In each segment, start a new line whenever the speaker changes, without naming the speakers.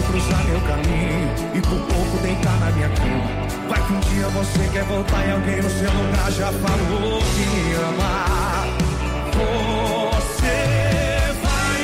cruzar meu caminho e por pouco deitar na minha cama. Vai que um dia você quer voltar e alguém no seu lugar já falou que me ama. Você vai,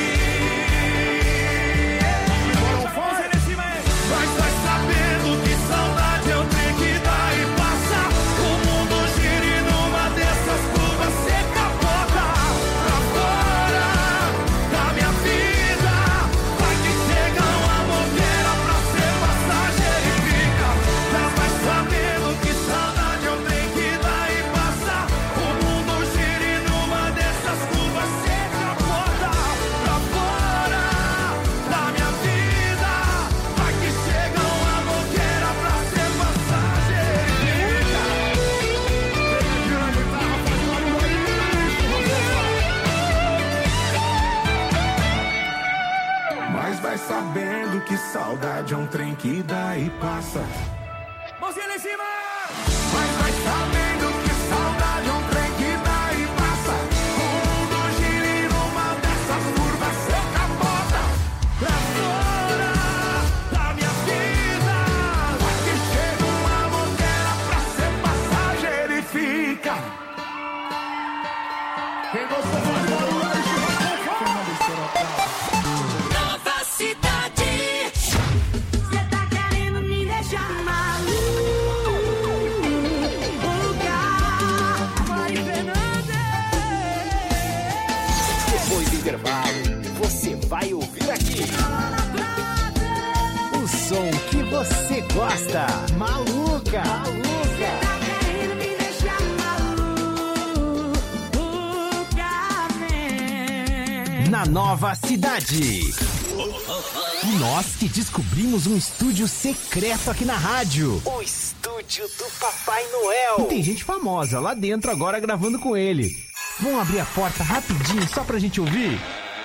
mas vai sabendo que saudade eu tenho que dar e passa. O mundo gira e numa dessas curvas você capota pra fora da minha vida. Vai que chega uma bobeira pra ser passageiro e fica. Já vai sabendo que saudade eu tenho que dar e passa. O mundo gira e numa dessas curvas você capota pra fora da minha vida. Vai que chega uma bobeira pra ser passageiro e fica. Mas vai sabendo que saudade é um trem que dá e passa. Mãozinha lá em cima! Mas vai sabendo que saudade é um trem que dá e passa. O mundo gira e numa dessas curvas você capota pra fora da minha vida. Vai que chega uma bobeira pra ser passageiro e fica. Quem gostou pode barulho aí,
Nova Cidade. Cê tá querendo me deixar maluca. Mari Fernandes.
Depois do intervalo, você vai ouvir aqui o som que você gosta. Maluca.
Cê tá querendo me deixar maluca,
Na Nova Cidade. E nós que descobrimos um estúdio secreto aqui na rádio. O estúdio do Papai Noel. E tem gente famosa lá dentro agora gravando com ele. Vamos abrir a porta rapidinho só pra gente ouvir?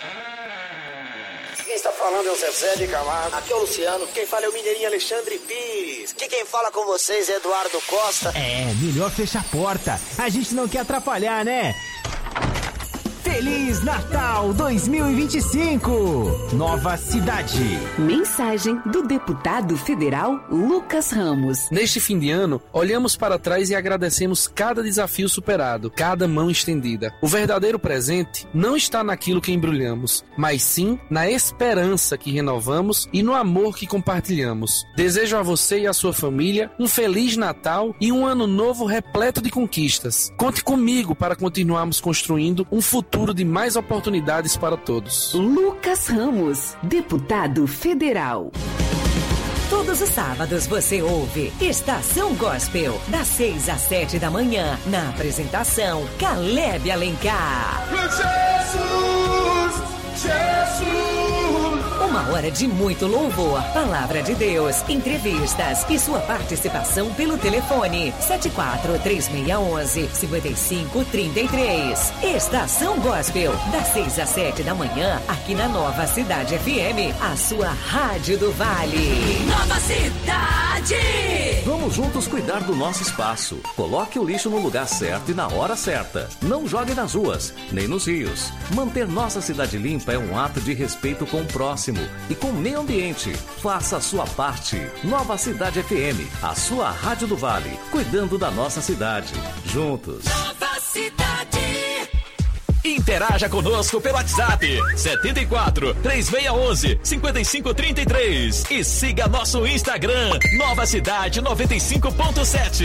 Quem está falando é o Zezé de Camargo. Aqui é o Luciano. Quem fala é o Mineirinho Alexandre Pires. Aqui quem fala com vocês é Eduardo Costa.
É, melhor fechar a porta. A gente não quer atrapalhar, né? Feliz Natal 2025! Nova Cidade.
Mensagem do deputado federal Lucas Ramos.
Neste fim de ano, olhamos para trás e agradecemos cada desafio superado, cada mão estendida. O verdadeiro presente não está naquilo que embrulhamos, mas sim na esperança que renovamos e no amor que compartilhamos. Desejo a você e a sua família um Feliz Natal e um ano novo repleto de conquistas. Conte comigo para continuarmos construindo um futuro de mais oportunidades para todos.
Lucas Ramos, deputado federal.
Todos os sábados você ouve Estação Gospel, das 6 às 7 da manhã, na apresentação Caleb Alencar.
Jesus!
Uma hora de muito louvor, palavra de Deus, entrevistas e sua participação pelo telefone 74-3611-5533. Estação Gospel, das 6 às 7 da manhã, aqui na Nova Cidade FM, a sua rádio do Vale.
Nova Cidade.
Vamos juntos cuidar do nosso espaço. Coloque o lixo no lugar certo e na hora certa. Não jogue nas ruas, nem nos rios. Manter nossa cidade limpa é um ato de respeito com o próximo e com o meio ambiente. Faça a sua parte. Nova Cidade FM, a sua rádio do Vale, cuidando da nossa cidade. Juntos.
Nova Cidade.
Interaja conosco pelo WhatsApp 74-3611-5533 e siga nosso Instagram Nova Cidade 95.7.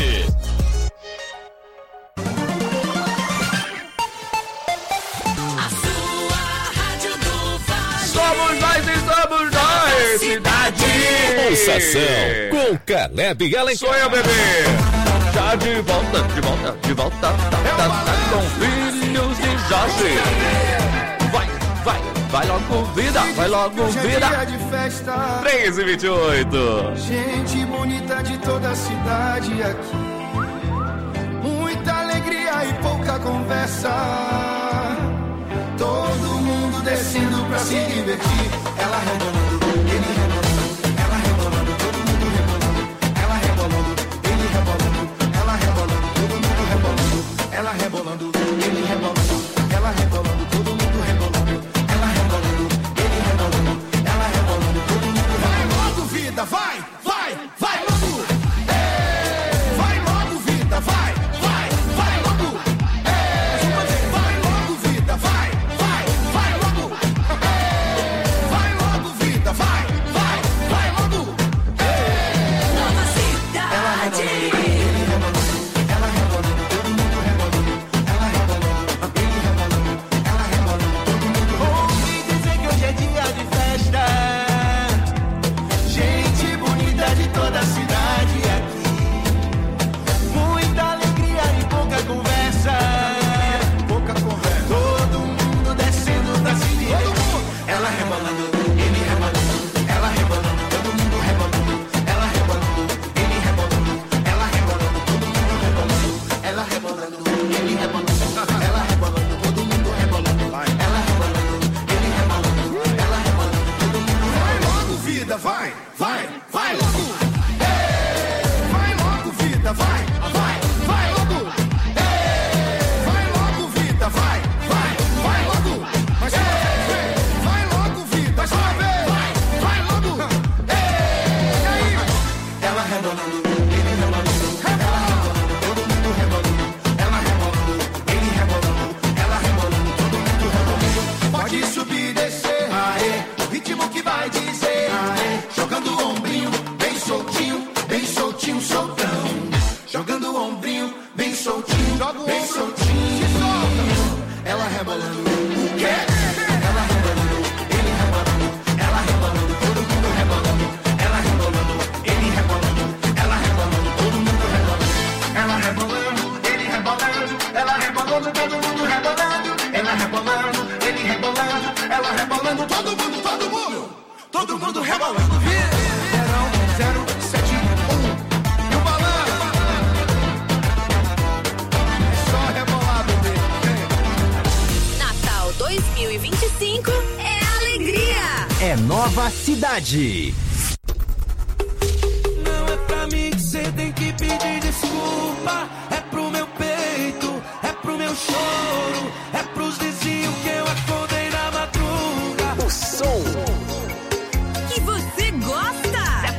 Somos nós e somos nós, cidade!
Sensação com Caleb Alencar.
Sou eu, bebê! Já de volta, com filhos de Jorge. Vai logo vida,
Dia de festa,
3h28.
gente bonita de toda a cidade aqui. Muita alegria e pouca conversa. Todo mundo descendo pra se divertir. Ela rebolando, ele rebolando. Ela rebolando, todo mundo rebolando. Ela rebolando, ele rebolando. Ela rebolando, todo mundo rebolando. Ela rebolando, ele rebolando. Ela rebolando, todo mundo rebolando. Ela rebolando, ele rebolando. Ela rebolando, todo mundo rebolando. rebolando. O quê? Ela rebolando, ele rebolando, ela rebolando, todo mundo rebolando. Ela rebolando, ele rebolando, ela rebolando, todo mundo rebolando. Ela rebolando, ele rebolando, ela rebolando, todo mundo rebolando. Ela rebolando, ele rebolando, ela rebolando, todo mundo, todo mundo. Todo mundo rebolando. Verão 071. E o balanço? É só rebolar, bebê.
Natal 2025 é alegria.
É Nova Cidade.
Não é pra mim que cê tem que pedir desculpa. É pro meu peito, é pro meu choro, é pros vizinhos que eu acordei na madruga.
O som
Que você gosta.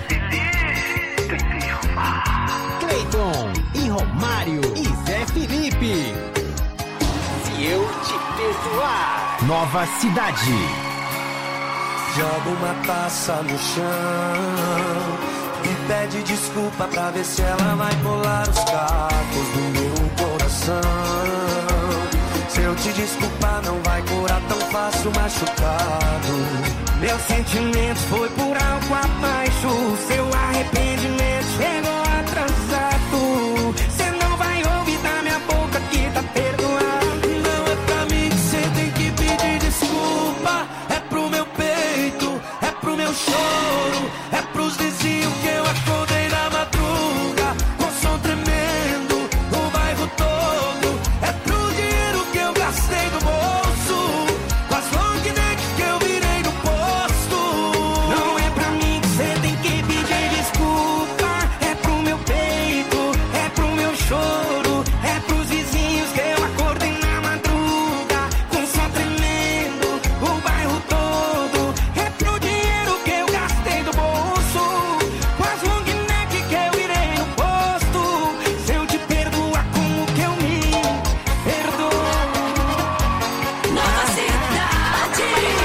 Cleiton e Romário e Zé Felipe. Se eu te perdoar. Nova Cidade.
Joga uma taça no chão e pede desculpa pra ver se ela vai colar os cacos do meu coração. Se eu te desculpar não vai curar tão fácil machucado. Meu sentimento foi por algo abaixo. Seu arrependimento chegou atrasado. Cê não vai ouvir da minha boca que tá perdoado. Não é pra mim que cê tem que pedir desculpa. É pro meu peito, é pro meu choro, é pros vizinhos que eu acordei na madruga com som tremendo, o bairro todo. É pro dinheiro que eu gastei do bolso, com as long neck que eu virei no posto. Não é pra mim que cê tem que pedir desculpa. É pro meu peito, é pro meu choro, é pros vizinhos que eu acordei na madruga com som tremendo, o bairro todo. É pro dinheiro que eu gastei do bolso, com as long neck que eu virei no posto. Se eu te perdoar, como que eu me perdoo?
Nova Cidade.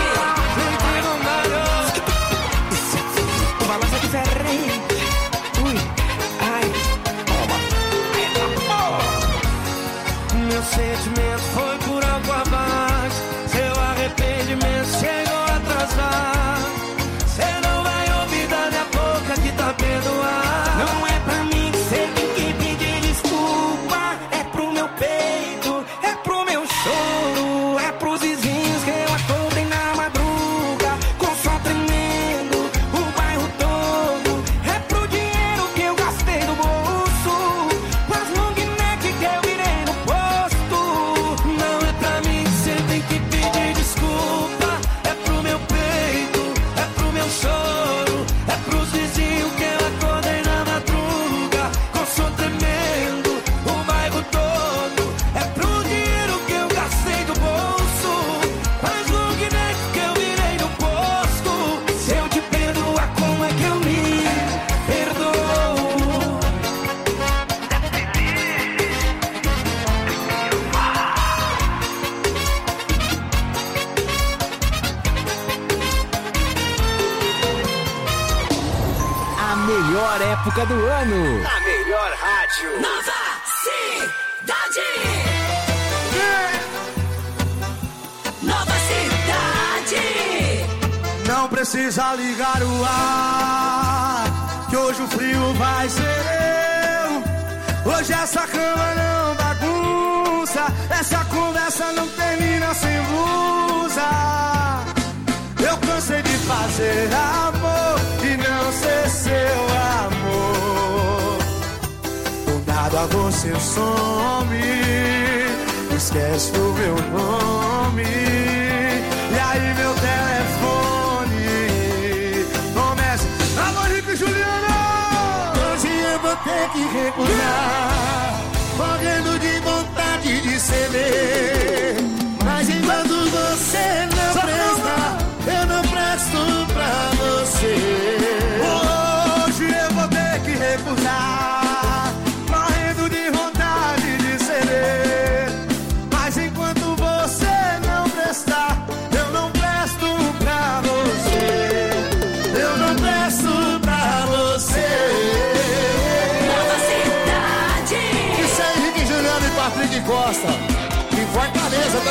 O balanço é diferente. Ui, ai, toma. Meu sentimento foi por água abaixo. Seu arrependimento chegou atrasado. Cê não vai ouvir da minha boca que tá perdoado. Não é pra mim que cê tem que pedir desculpa. É pro meu peito, é pro meu choro, é pros vizinhos que eu acordei na madruga com som tremendo, o bairro todo. É pro dinheiro que eu gastei do bolso, com as long neck que eu virei no posto. Não é pra mim que cê tem que pedir desculpa. É pro meu peito, é pro meu choro, é pros vizinhos que eu acordei na madruga com som tremendo, o bairro todo. É pro dinheiro que eu gastei do bolso, com as long neck que eu virei no posto. Se eu te perdoar, como é que eu me perdoo?
A melhor época do ano.
A melhor rádio.
Nova Cidade. Nova Cidade.
Não precisa ligar o ar, que hoje o frio vai ser eu. Hoje essa cama não bagunça, essa conversa não termina sem blusa. Eu cansei de fazer amor e não ser seu amor. Do nada você some, esquece do meu nome. E aí meu telefone começa: alô, Rico e Juliana. Hoje eu vou ter que recusar, morrendo de vontade de ceder. Mas enquanto você não presta, eu não presto pra você. Hoje eu vou ter que recusar, morrendo de vontade de ceder. Mas enquanto você não prestar, eu não presto pra você. Eu não presto pra você.
Nova Cidade.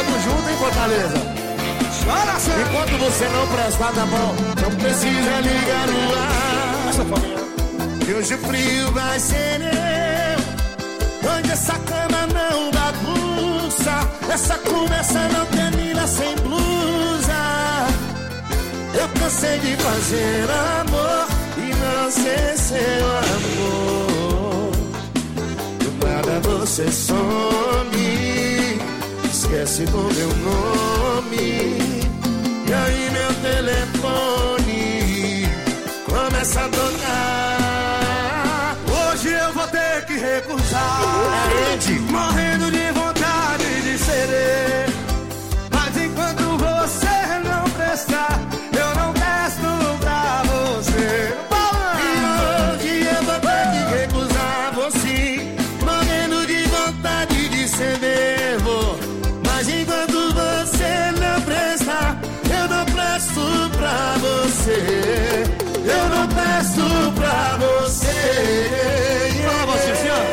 tamo junto, hein, Fortaleza?
Chora, Sam.
Enquanto você não presta, tá bom? Não precisa ligar no ar. Que hoje o frio vai ser meu. Onde essa cama não bagunça, essa conversa não termina sem blusa. Eu cansei de fazer amor e não ser seu amor. Do nada você some, esquece do meu nome. E aí meu telefone começa a tocar.
Hoje eu vou ter que recusar. Morrendo de vontade de ceder. Mas enquanto você não prestar, eu não presto pra você.
E hoje eu vou ter que recusar você. Morrendo de vontade de ceder, vou. Mas enquanto você não prestar, eu não presto pra você. Eu não presto pra você.
Fala você, senhor.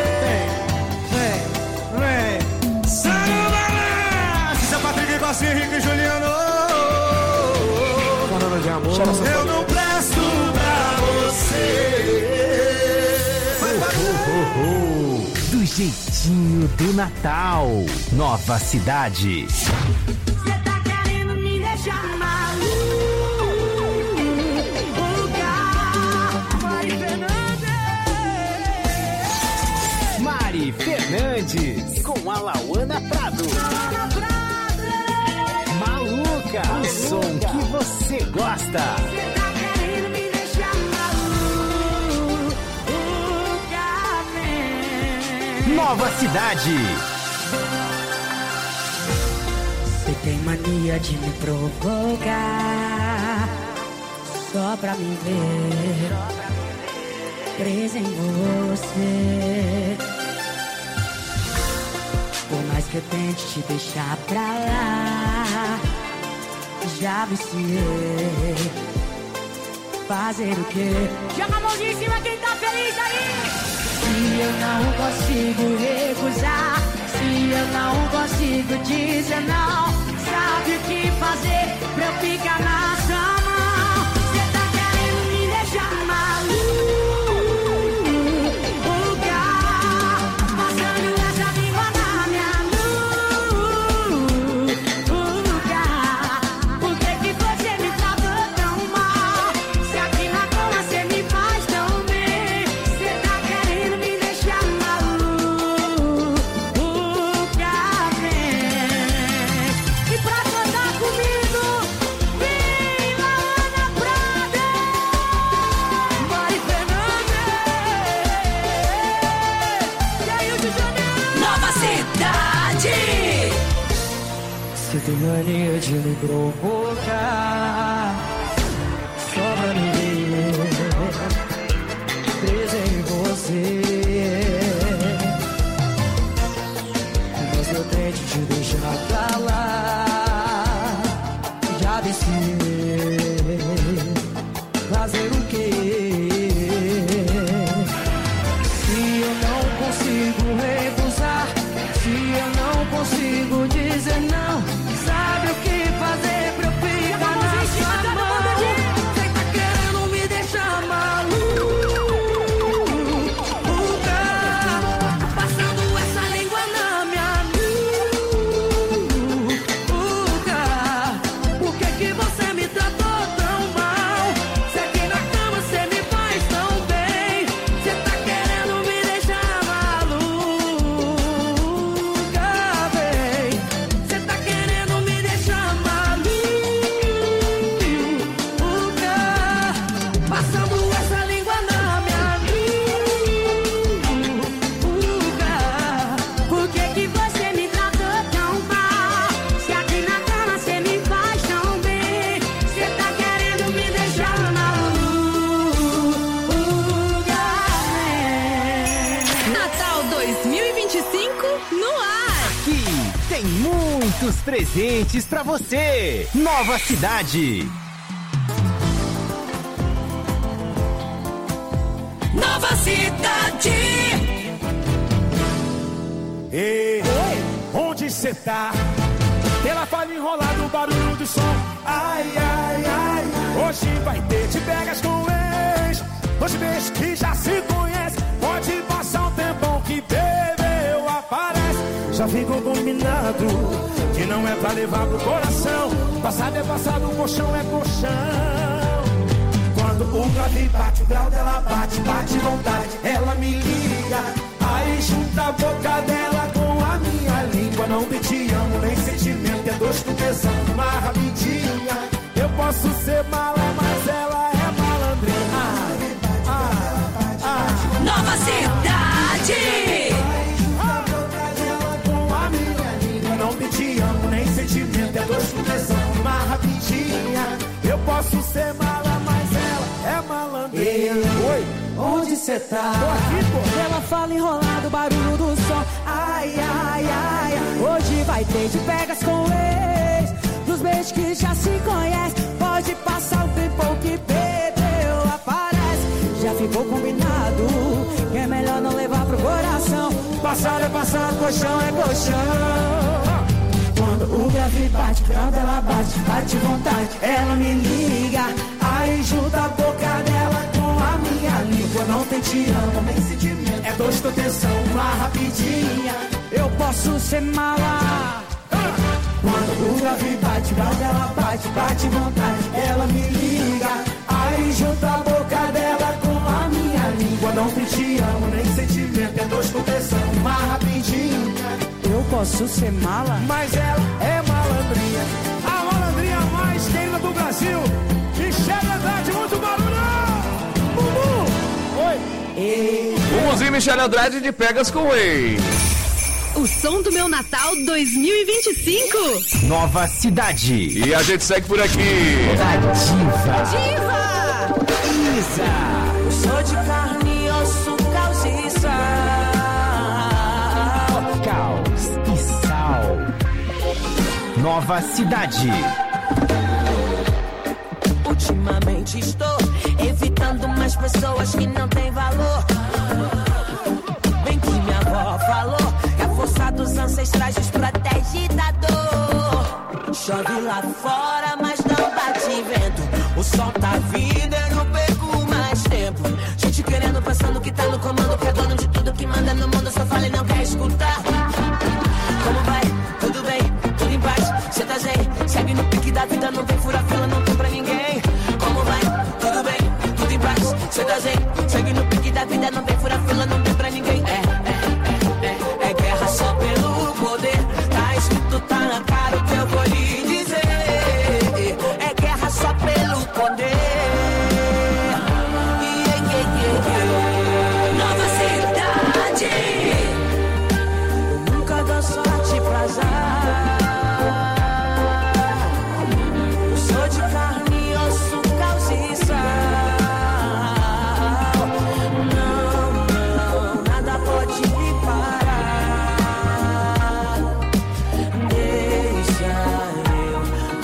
Vem. Santo Seu Patrick, Cocinha, Henrique e Juliano.
Falando de amor.
Eu não presto pra você.
Do jeitinho do Natal. Nova Cidade.
Cê tá querendo me deixar maluca.
Mari Fernandes. Com a Lauana Prado. Maluca. O som que você gosta.
Cê tá querendo me deixar maluca.
Nova Cidade.
Você tem mania de me provocar, só pra me ver presa em você. Por mais que eu tente te deixar pra lá, já viciei. Fazer o quê?
Joga a mãozinha em cima quem tá feliz aí.
Se eu não consigo recusar, se eu não consigo dizer não, sabe o que fazer pra eu ficar na sua mão?
Cê tá querendo me deixar maluca. Passando essa língua na minha nuca. Por que que você me tratou tão mal? Se aqui na cama cê me faz tão bem. Cê tá querendo me deixar maluca, vem. E pra cantar comigo, vem Lauana Prado, Mari Fernandes e aí o Janeiro. Nova Cidade.
Você tem mania de me provocar, só pra me ver presa em você. Mas eu tento te deixar pra lá, já decidi fazer o quê? Se eu não consigo recusar, se eu não consigo dizer não, sabe o que fazer pra eu ficar na sua mão? Você tá querendo me deixar maluca,
Passando essa língua na minha nuca.
por que que você me tratou tão mal? Se aqui na cama você me faz tão bem, você tá querendo me deixar maluca, bem. Você tá querendo me deixar maluca, passando essa língua na minha
nuca. Por que que você me tratou tão mal? Se aqui na cama cê me faz tão bem. Cê tá querendo me deixar maluca.
Natal 2025 no ar.
Aqui tem muitos presentes pra você. Nova Cidade.
Nova Cidade.
Ei, onde cê tá? do som. Ai, ai, ai, hoje vai ter te pegas com ex. Hoje mês que já se conhece, pode passar um tempão que bebeu, aparece. Já ficou combinado que não é pra levar pro coração. Passado é passado, colchão é colchão. Quando o grave bate, o grau dela bate, bate vontade, ela me liga. Aí junta a boca dela com a minha língua. Não me te amo, nem sentimento, é dois com tesão, uma rapidinha. Eu posso ser mala, mas ela é malandrinha.
Nova Cidade!
Não me te amo, nem sentimento, é dois com tesão, uma rapidinha. Eu posso ser mala, mas ela é malandrinha. Oi,
onde cê tá?
Tô aqui, pô.
Ela fala enrolado, barulho do som. Ai, ai, ai, hoje vai ter de pegas com ex. Dos beijos que já se conhece, pode passar o tempo que bebeu, aparece. Já ficou combinado que é melhor não levar pro coração. Passado é passado, colchão é colchão. Quando o grave bate, quando ela bate, bate vontade, ela me liga. Aí junta a boca dela com a minha língua. Não tem te amo, nem sentimento, é dois com tensão, uma rapidinha. Eu posso ser mala. Quando o grave bate, quando ela bate, bate vontade, ela me liga. Aí junta a boca dela com a minha língua. Não tem te amo, nem sentimento, é dois com tensão, uma rapidinha. Eu posso ser mala,
mas ela é malandrinha. A malandrinha mais querida do Brasil, Michele Andrade, muito barulho! Bubu! Oi!
Vamos ir, Michele Andrade de Pegas com Ex.
O som do meu Natal 2025.
Nova Cidade.
E a gente segue por aqui.
Da Diva.
Diva!
Isa. Eu sou de carne e osso, caos e sal.
Caos e sal. Nova Cidade.
Ultimamente estou evitando mais pessoas que não têm valor. Bem que minha avó falou que a força dos ancestrais nos protege da dor. Chove lá fora, mas não bate vento. O sol tá vindo, eu não perco mais tempo. Gente querendo, pensando que tá no comando, que é dono de tudo que manda no mundo. Só fala e não quer escutar. Como vai? Tudo bem? Tudo em paz? Cê tá zen? Segue no pique da vida, não tem fura-fila, não tem pra ninguém. Como vai? Tudo bem? Tudo em paz? Cê tá zen? Segue no pique da vida, não tem fura-fila, não tem pra ninguém. É guerra só pelo poder. Tá escrito, tá na cara o que eu vou lhe dizer. É guerra só pelo poder.
Nova Cidade.
Eu nunca dou sorte pra azar. Eu sou de carne e osso, caos e sal. Não, nada pode me parar. Deixa eu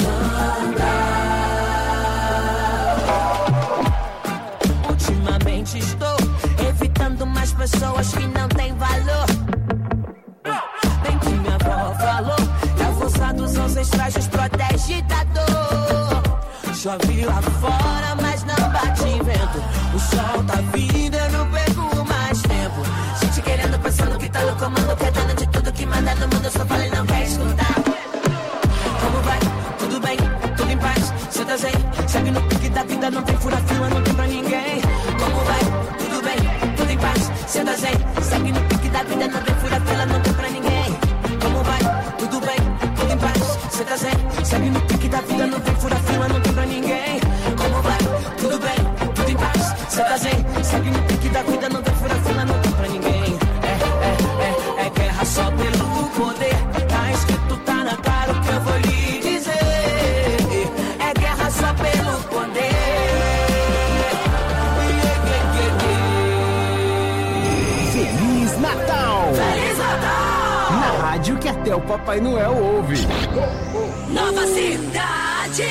andar. Ultimamente estou evitando mais pessoas que não têm valor. Bem que minha avó falou que a força dos ancestrais nos protege da dor. Chove lá fora, mas não bate vento. O sol tá vindo, eu não perco mais tempo. Gente querendo, pensando que tá no comando, que é dono de tudo que manda no mundo. Só fala e não quer escutar. Como vai? Tudo bem? Tudo em paz? Cê tá zen? Segue no pique da vida, não tem fura-fila, não tem pra ninguém. Como vai? Tudo bem? Tudo em paz? Cê tá zen? Segue no pique da vida, não tem fura-fila, não tem pra ninguém. Como vai? Tudo bem? Tudo em paz? Cê tá zen? Segue no pique da vida, não tem fura-fila, não tem pra ninguém. Como vai? Tudo bem? Tudo em paz? Cê tá zen? Segue no pique da vida, não tem fura-fila, não tem pra ninguém. É guerra só pelo poder. Tá escrito, tá na cara o que eu vou lhe dizer. É guerra só pelo poder.
Feliz Natal!
Feliz Natal!
Na rádio que até o Papai Noel ouve.
Nova Cidade!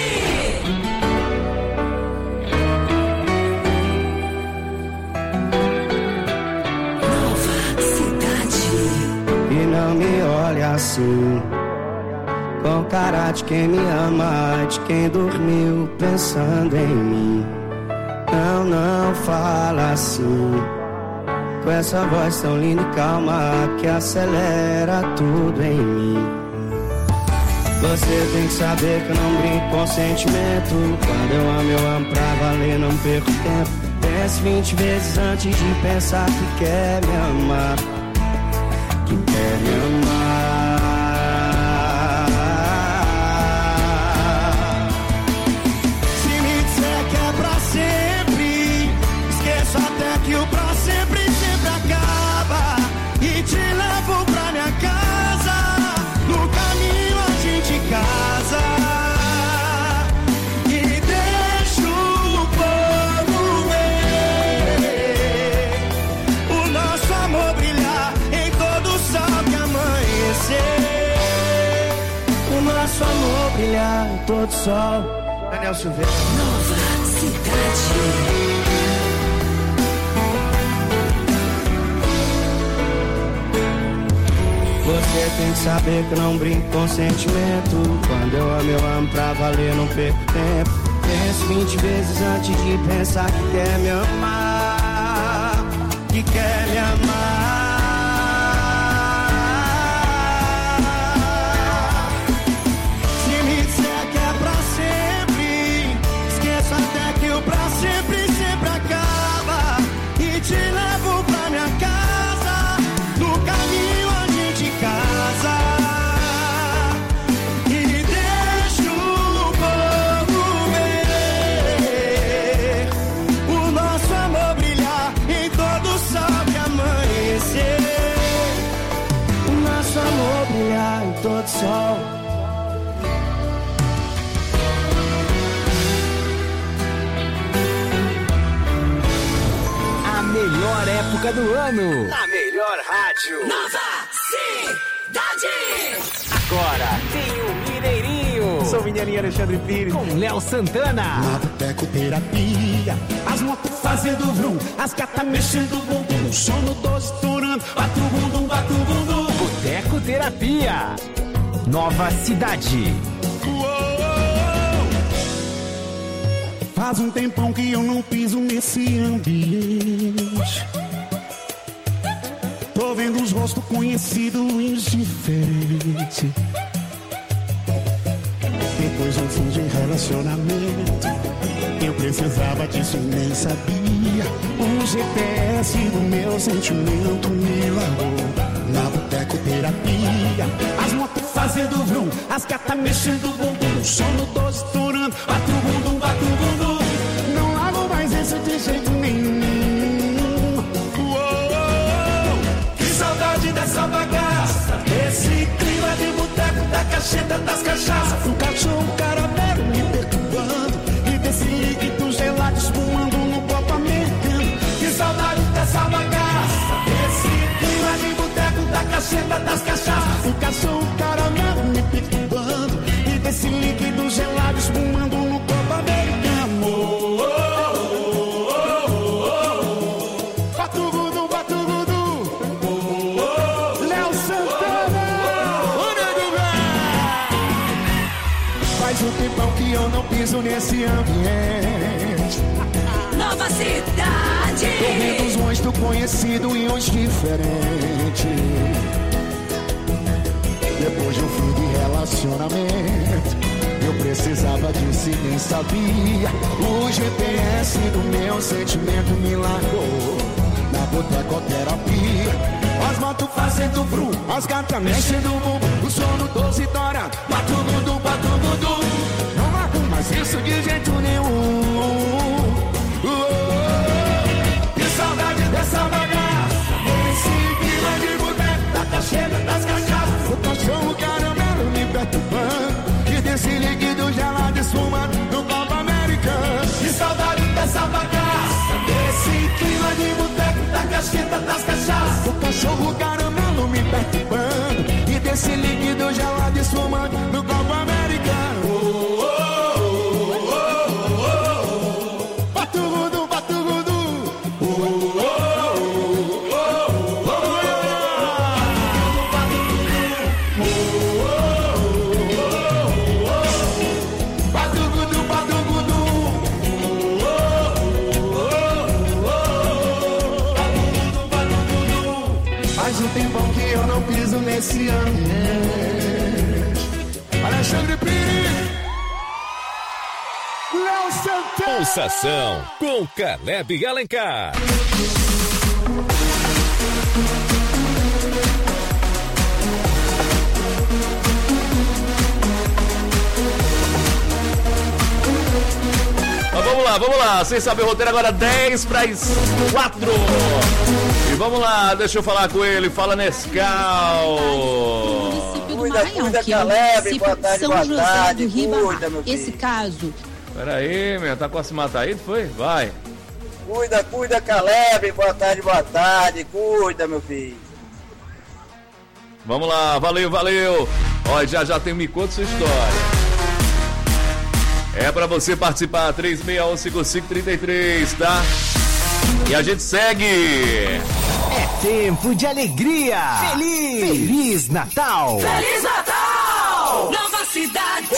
E não me olhe assim,
com cara de quem me ama, de quem dormiu pensando em mim. Não, não fala assim, com essa voz tão linda e calma que acelera tudo em mim. Você tem que saber que eu não brinco com sentimento. Quando eu amo pra valer, não perco tempo. Pense 20 vezes antes de pensar que quer me amar, que quer me amar.
Se me disser que é pra sempre, esqueço até que o pra sempre sempre acaba. E te levo pra minha casa, no caminho a gente casa. E deixo o povo ver o nosso amor brilhar em todo o sol que amanhecer.
O nosso amor brilhar em todo sol. Daniel Silveira.
Nova Cidade.
Você tem que saber que eu não brinco com sentimento. Quando eu amo pra valer, não perco tempo. Penso 20 vezes antes de pensar que quer me amar, que quer me amar.
Se me disser que é pra sempre, esqueço até que o pra sempre sempre acaba. E te levo pra minha casa, no caminho a gente casa. E deixo o povo ver o nosso amor brilhar em todo o sol que amanhecer.
O nosso amor brilhar em todo sol.
A melhor época do ano.
Na melhor rádio.
Nova Cidade.
Agora tem o Mineirinho.
Sou o Mineirinho Alexandre Pires.
Com Léo Santana.
Na botecoterapia, as motos fazendo vrum, as gatas mexendo o bumbum, sono 12 estourando, bate o bumbum, bate o bumbum.
Botecoterapia. Nova Cidade.
Faz um tempão que eu não piso nesse ambiente. Tô vendo os rostos conhecidos e diferentes. Depois de um fim de relacionamento, eu precisava disso e nem sabia. O GPS do meu sentimento me largou na botecoterapia. As motos fazendo vrum, as gatas mexendo o bumbum, o sono 12 estourando, bate o bumbum, bate o bumbum. Não largo mais isso de jeito nenhum. Que saudade dessa bagaça, desse clima de boteco, da cacheta, das cachaças. O cachorro caramelo me perturbando e desse líquido gelado espumando no copo americano. Que saudade dessa bagaça, desse clima de boteco, da cacheta, das cachaças. O cachorro caramelo me perturbando e desse líquido gelado espumando no copo americano. Batugudu, batugudu. Léo Santana. Faz um tempão que eu não piso nesse ambiente.
Nova Cidade.
Tô vendo os rostos conhecidos e uns diferentes. Depois de um fim de relacionamento, eu precisava disso e nem sabia. O GPS do meu sentimento me largou na botecoterapia. As motos fazendo vrum, as gatas mexendo o bumbum, o sono 12 horas, batugudu, batugudu. Não largo mais isso de jeito nenhum. Que saudade dessa bagaça, esse clima de boteco, da cacheta, das cachaças. O cachorro caramelo me perturbando e desse líquido gelado esfumando no copo americano. Que saudade dessa bagaça, desse clima de boteco, da cacheta, das cachaças. O cachorro caramelo me perturbando e desse líquido gelado esfumando no copo americano. Batugudu, batugudu.
nesse ambiente. Alexandre Pires, Léo Santana.
Pulsação com Caleb e Alencar.
Vamos lá, sem saber o roteiro agora, 10 para as 4. E vamos lá, deixa eu falar com ele, fala Nescau.
Cuida, Caleb, boa tarde, boa tarde, cuida, meu filho.
Esse caso.
Peraí, meu, tá quase se matar aí, foi? Vai.
Cuida, Caleb, boa tarde, cuida, meu filho.
Vamos lá, valeu. Ó, já tem, me conta sua história. É pra você participar, 36155533, tá? E a gente segue.
É tempo de alegria. Feliz Natal.
Feliz Natal! Nova cidade!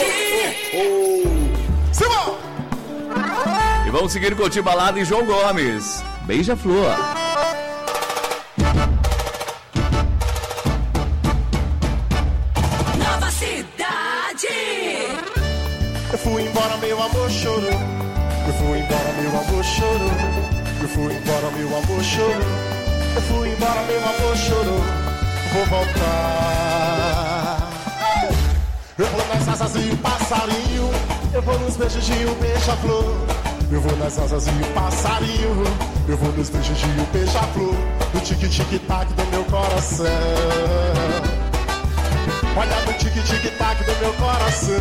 Simão!
E vamos seguir com o Timbalada e João Gomes. Beija-flor.
Nova cidade!
Eu fui embora, meu amor chorou. Eu fui embora, meu amor chorou. Eu fui embora, meu amor chorou. Eu fui embora, meu amor chorou. Vou voltar. Eu vou nas asas e o passarinho. Eu vou nos beijos de um beija-flor. Eu vou nas asas e o passarinho. Eu vou nos beijos de um beija-flor. No tique-tique-tac do meu coração. Olha no tique-tique-tac do meu coração.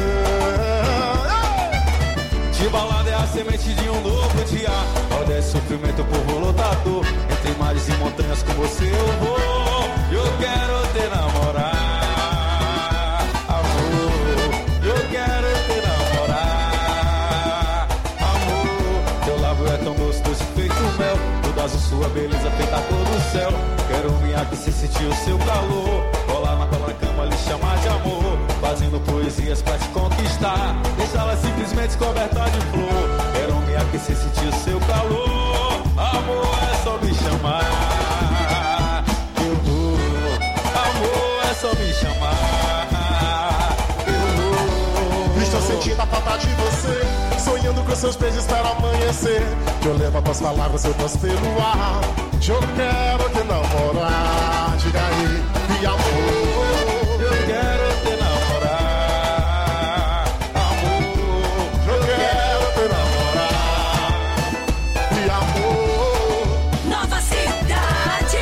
Timbalada é a semente de um novo dia. Ordem sofrimento, povo lutador. Entre mares e montanhas com você eu vou. Eu quero te namorar, amor. Eu quero te namorar, amor. Teu lábio é tão gostoso feito mel. Toda a sua beleza feita a cor do céu. Quero me aquecer, sentir o seu calor. Rolar na cama, lhe chamar de amor. Fazendo poesias pra te conquistar. Deixá-la simplesmente coberta de flor. Quero me aquecer, sentir o seu calor. Amor, é só me chamar. Eu vou. Amor, é só me chamar. Eu vou.
Estou sentindo a falta de você. Sonhando com seus beijos para amanhecer. Que eu levo as tuas palavras, eu posso pelo ar. Eu quero te namorar. Diga aí, e amor.
Eu quero te namorar, amor.
Eu quero te namorar, e amor.
Nova cidade!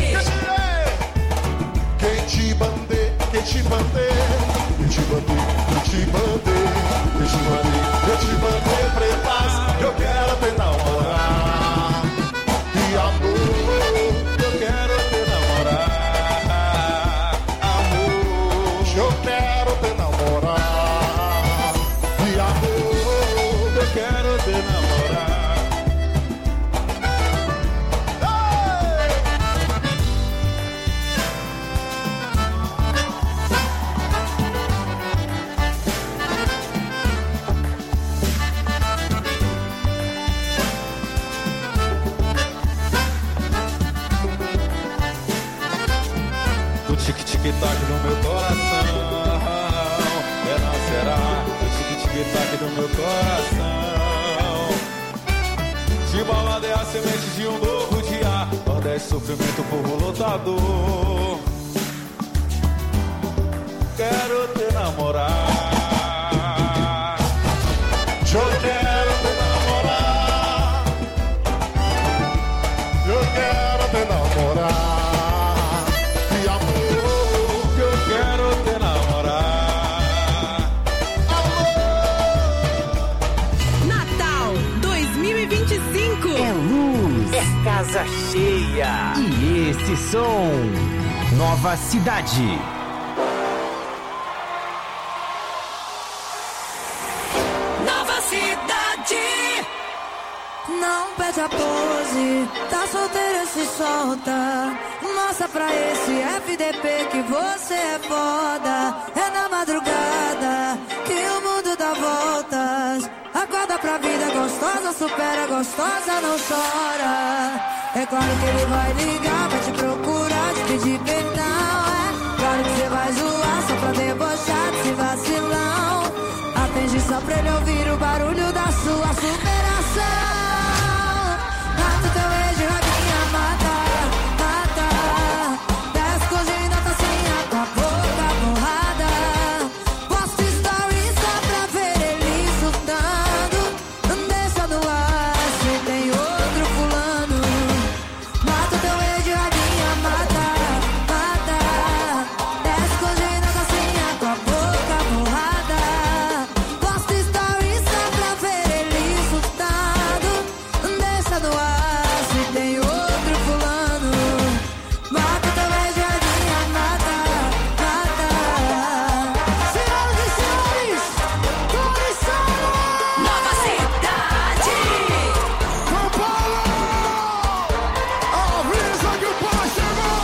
Quem te bandei, quem te bandei, quem te bandei, quem te bandei, quem te bandei, eu te bandei pretas. Eu quero te namorar, e amor.
Eu quero te namorar, amor.
Eu quero te namorar, e amor.
Eu quero te namorar. O tique-tique-tac do meu coração renascerá. O tique-tique-tac do meu coração. Timbalada é a semente de um novo dia. Nordeste, sofrimento, povo lutador. Quero te namorar.
Eu quero te namorar. Eu quero te namorar.
Natal 2025
É luz, é casa cheia. E esse som, Nova Cidade.
Nova cidade!
Não perde a pose, tá solteiro e se solta. Mostra pra esse FDP que você é foda. É na madrugada que o mundo dá voltas. Acorda pra vida gostosa, supera gostosa, não chora. É claro que ele vai ligar, vai te procurar, te pedir perdão. É pra
Claro que você vai zoar só pra debochar desse vacilão. Atende só pra ele ouvir o barulho da sua superação. Mata teu ex de rabinha, mata, mata. Desce cozinha, tacinha com a boca borrada. Posta story só pra ver ele surtando. Não deixa no ar se tem outro fulano. Mata teu ex de rabinha, mata, mata. Desce cozinha, tacinha com a boca borrada. Posta story só pra ver ele surtando. Não deixa no ar se tem outro fulano. Mata teu ex de rabinha, mata, mata. Senhoras e senhores, começando!
Nova Cidade!
São Paulo! Avisa que o pai chegou!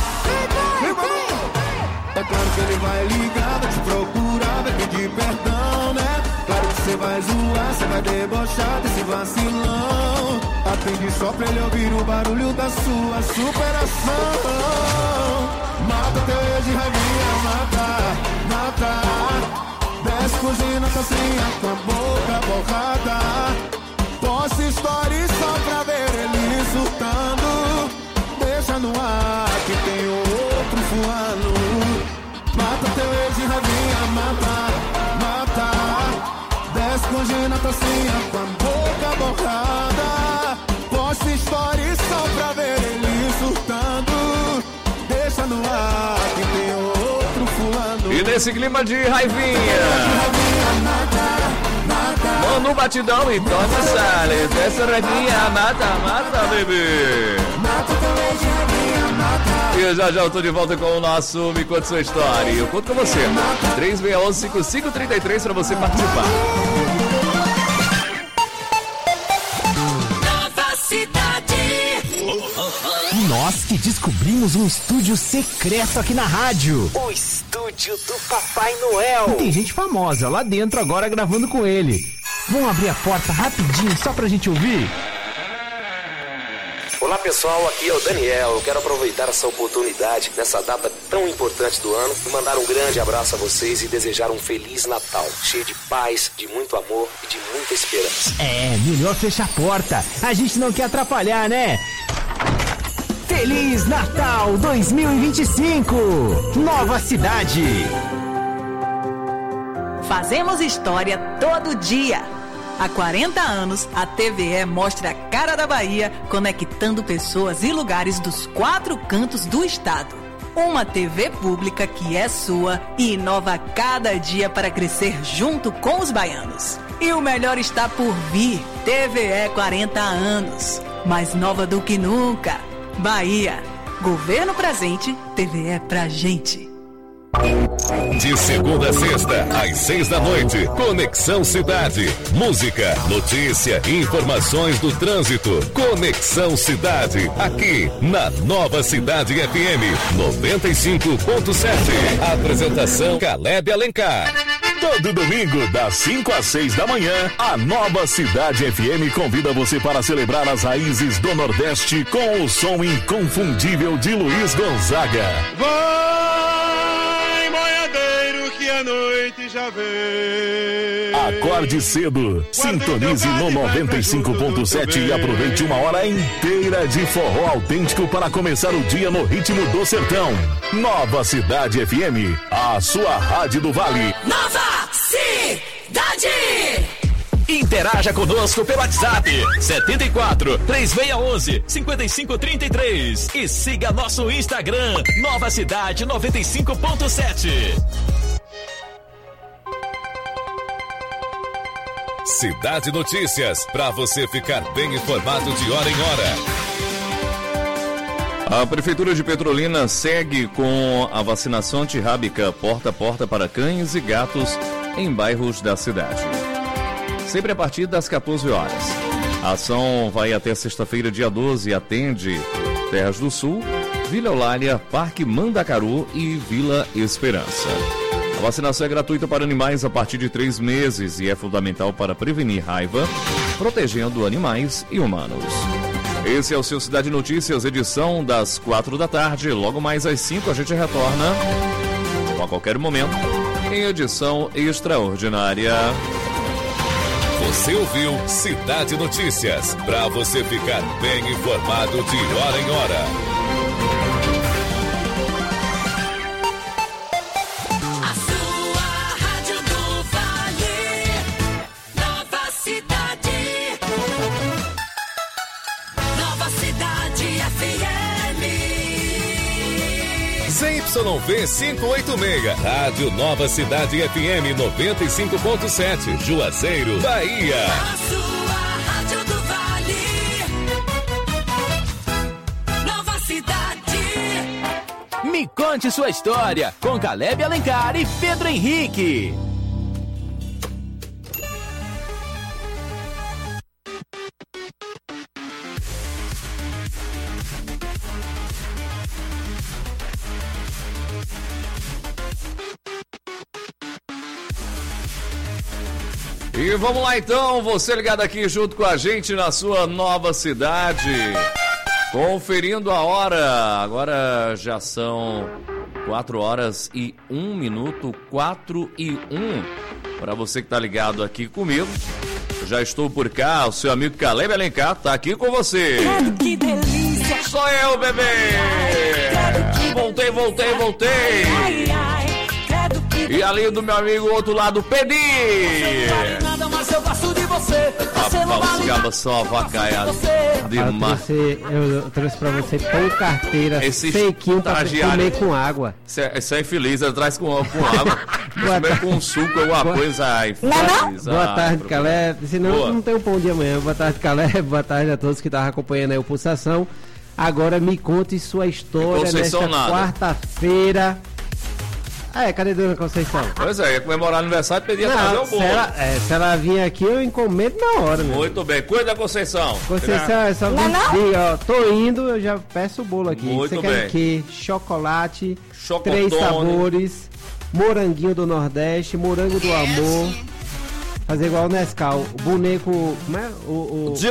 É claro que ele vai ligar, vai te procurar, vai pedir perdão, né? Claro que você vai zoar, você vai debochar desse vacilão. Atende só pra ele ouvir o barulho da sua superação. Mata teu ex de rabinha, mata, mata. Desce cozinha, tacinha com a boca borrada. Posta story só pra ver ele surtando. Deixa no ar que tem outro fulano. Mata teu ex de rabinha, mata, mata. Desce cozinha, tacinha com a boca borrada. Posta story só pra ver ele surtando. Deixa no ar que tem outro fulano.
E nesse clima de raivinha, no batidão e toma Salles. Essa raivinha mata, mata, bebê. E já eu tô de volta com o nosso Me Conta Sua História. Eu conto com você. 3611-5533 pra você participar.
Nova Cidade!
Nós que descobrimos um estúdio secreto aqui na rádio.
O estúdio do Papai Noel.
E tem gente famosa lá dentro agora gravando com ele. Vamos abrir a porta rapidinho só pra gente ouvir?
Olá pessoal, aqui é o Daniel. Eu quero aproveitar essa oportunidade nessa data tão importante do ano e mandar um grande abraço a vocês e desejar um Feliz Natal, cheio de paz, de muito amor e de muita esperança.
É, melhor fechar a porta. A gente não quer atrapalhar, né? Feliz Natal 2025! Nova Cidade!
Fazemos história todo dia. Há 40 anos, a TVE mostra a cara da Bahia, conectando pessoas e lugares dos 4 cantos do estado. Uma TV pública que é sua e inova a cada dia para crescer junto com os baianos. E o melhor está por vir. TVE 40 anos. Mais nova do que nunca. Bahia. Governo presente, TVE pra gente.
De segunda a sexta, às 6 da noite, Conexão Cidade. Música, notícia e informações do trânsito. Conexão Cidade, aqui na Nova Cidade FM 95.7. Apresentação Caleb Alencar. Todo domingo, das 5 às 6 da manhã, a Nova Cidade FM convida você para celebrar as raízes do Nordeste com o som inconfundível de Luiz Gonzaga.
Vai, boiadeiro, que a noite já vem.
Acorde cedo, sintonize no 95.7 e aproveite uma hora inteira de forró autêntico para começar o dia no ritmo do sertão. Nova Cidade FM, a sua rádio do Vale.
Nova Cidade!
Interaja conosco pelo WhatsApp 74 3611 5533 e siga nosso Instagram Nova Cidade 95.7.
Cidade Notícias, para você ficar bem informado de hora em hora.
A Prefeitura de Petrolina segue com a vacinação antirrábica porta a porta para cães e gatos em bairros da cidade. Sempre a partir das 14 horas. A ação vai até sexta-feira, dia 12, e atende Terras do Sul, Vila Eulália, Parque Mandacaru e Vila Esperança. A vacinação é gratuita para animais a partir de 3 meses e é fundamental para prevenir raiva, protegendo animais e humanos. Esse é o seu Cidade Notícias, edição das 4 da tarde. Logo mais às 5 a gente retorna ou a qualquer momento, em edição extraordinária.
Você ouviu Cidade Notícias, para você ficar bem informado de hora em hora.
A sua Rádio do Vale, Nova Cidade. Nova Cidade FM.
ZYV 586, Rádio Nova Cidade FM 95.7, Juazeiro, Bahia.
A sua Rádio do Vale, Nova Cidade.
Me conte sua história com Caleb Alencar e Pedro Henrique.
E vamos lá então, você ligado aqui junto com a gente na sua Nova Cidade, conferindo a hora. Agora já são 4 horas e 1 minuto, 4 e 1. Para você que tá ligado aqui comigo, eu já estou por cá, o seu amigo Caleb Alencar tá aqui com você.
Que delícia!
Sou eu, bebê! Voltei! E ali do meu amigo, outro lado, Pedi!
Nada mais eu gosto de você.
Rapaz, os cabas são avacaiados demais.
Eu trouxe pra você pão carteira sequinho pra comer com água.
Isso é infeliz, ele traz com água. Comer com suco, alguma coisa. Ai,
boa tarde, Caleb. Senão não tem o pão de amanhã. Boa tarde, Caleb. Boa tarde a todos que estavam acompanhando aí o Pulsação. Agora me conte sua história nesta quarta-feira. Cadê Dona Conceição?
Pois é, ia comemorar aniversário e pedia trazer o bolo.
Se ela vir aqui, eu encomendo na hora, né?
Muito bem, cuida da Conceição.
Conceição, é só diga, ó, tô indo, eu já peço o bolo aqui.
Muito
Você
bem.
quer o quê? Chocolate, 3 sabores, moranguinho do Nordeste, morango do amor. Fazer igual o Nescau, o boneco, como é?
De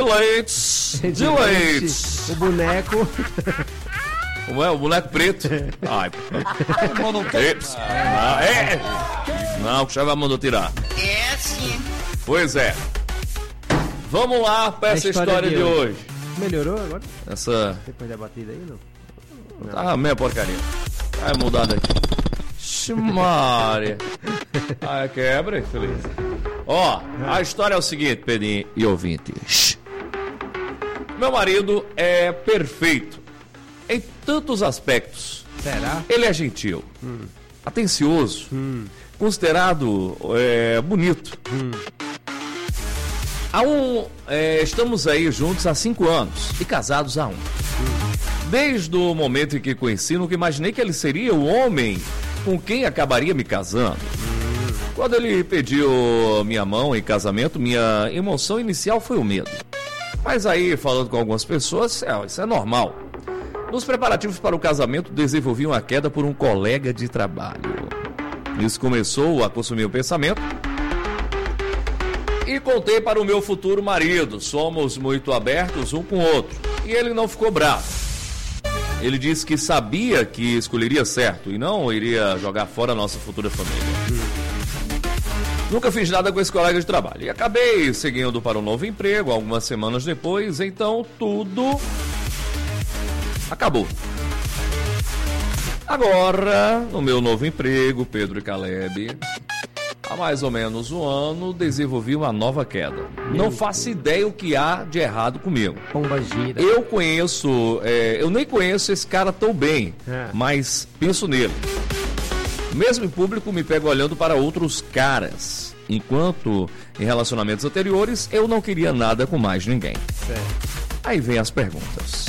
leite.
O boneco...
Como é? O boneco preto. Ai, não, o chefe mandou tirar.
É sim.
Pois é. Vamos lá para essa história de hoje.
Melhorou agora?
Depois
da batida aí, não?
Tá meia porcaria. Vai mudar daqui. Ximária. Quebra, feliz. Ó, a história é o seguinte, Pedrinho e ouvintes. Meu marido é perfeito em tantos aspectos.
Será?
Ele é gentil, atencioso, considerado bonito. Estamos aí juntos há 5 anos e casados há 1. Desde o momento em que conheci, nunca imaginei que ele seria o homem com quem acabaria me casando. Quando ele pediu minha mão em casamento, minha emoção inicial foi o medo. Mas aí, falando com algumas pessoas, isso é normal. Nos preparativos para o casamento, desenvolvi uma queda por um colega de trabalho. Isso começou a consumir o pensamento e contei para o meu futuro marido. Somos muito abertos um com o outro. E ele não ficou bravo. Ele disse que sabia que escolheria certo e não iria jogar fora a nossa futura família. Nunca fiz nada com esse colega de trabalho. E acabei seguindo para um novo emprego algumas semanas depois, então tudo acabou. Agora, no meu novo emprego, Pedro e Caleb, há mais ou menos 1 ano, desenvolvi uma nova queda. Não faço ideia o que há de errado comigo.
Pomba gira.
Eu nem conheço esse cara tão bem, mas penso nele. Mesmo em público, me pego olhando para outros caras. Enquanto em relacionamentos anteriores, eu não queria nada com mais ninguém.
Certo.
Aí vem as perguntas.